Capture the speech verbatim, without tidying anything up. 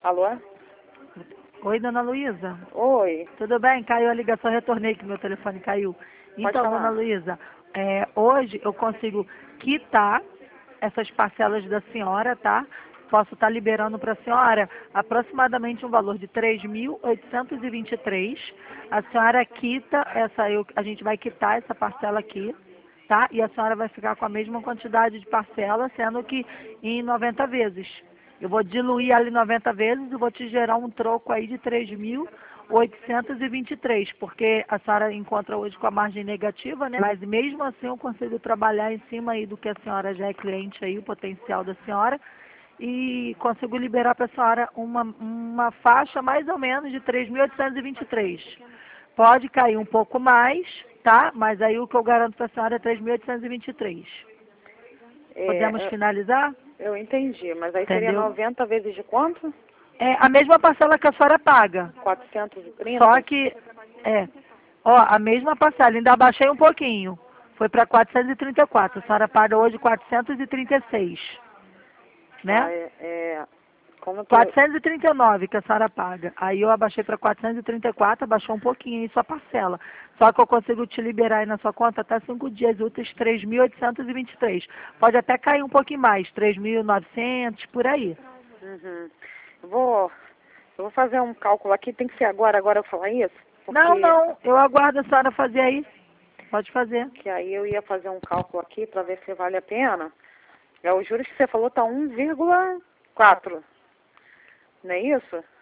Alô? Oi, dona Luísa. Oi. Tudo bem? Caiu a ligação, retornei que meu telefone caiu. Então, falar. dona Luísa, é, hoje eu consigo quitar essas parcelas da senhora, tá? Posso estar liberando para a senhora aproximadamente um valor de três mil oitocentos e vinte e três. A senhora quita essa, eu, a gente vai quitar essa parcela aqui, tá? E a senhora vai ficar com a mesma quantidade de parcela, sendo que em noventa vezes. Eu vou diluir ali noventa vezes e vou te gerar um troco aí de três mil oitocentos e vinte e três, porque a senhora encontra hoje com a margem negativa, né? Mas mesmo assim eu consigo trabalhar em cima aí do que a senhora já é cliente aí, o potencial da senhora, e consigo liberar para a senhora uma, uma faixa mais ou menos de três mil oitocentos e vinte e três. Pode cair um pouco mais, tá? Mas aí o que eu garanto para a senhora é três mil oitocentos e vinte e três. É, Podemos eu, finalizar? eu entendi, mas aí seria Entendeu? noventa vezes de quanto? É a mesma parcela que a senhora paga. quatrocentos e trinta? Só que, é, ó, a mesma parcela, ainda abaixei um pouquinho. Foi para quatrocentos e trinta e quatro. A senhora paga hoje quatrocentos e trinta e seis, Ah, né? é, é, como que... quatrocentos e trinta e nove que a senhora paga. Aí eu abaixei para quatrocentos e trinta e quatro, abaixou um pouquinho aí sua parcela. Só que eu consigo te liberar aí na sua conta até cinco dias úteis, três mil oitocentos e vinte e três. Pode até cair um pouquinho mais, três mil e novecentos, por aí. Uhum. Eu vou, eu vou fazer um cálculo aqui, tem que ser agora, agora eu falar isso? Porque Não, não, eu aguardo a senhora fazer aí. Pode fazer. que aí eu ia fazer um cálculo aqui para ver se vale a pena. É, os juros que você falou tá um vírgula quatro, não é isso?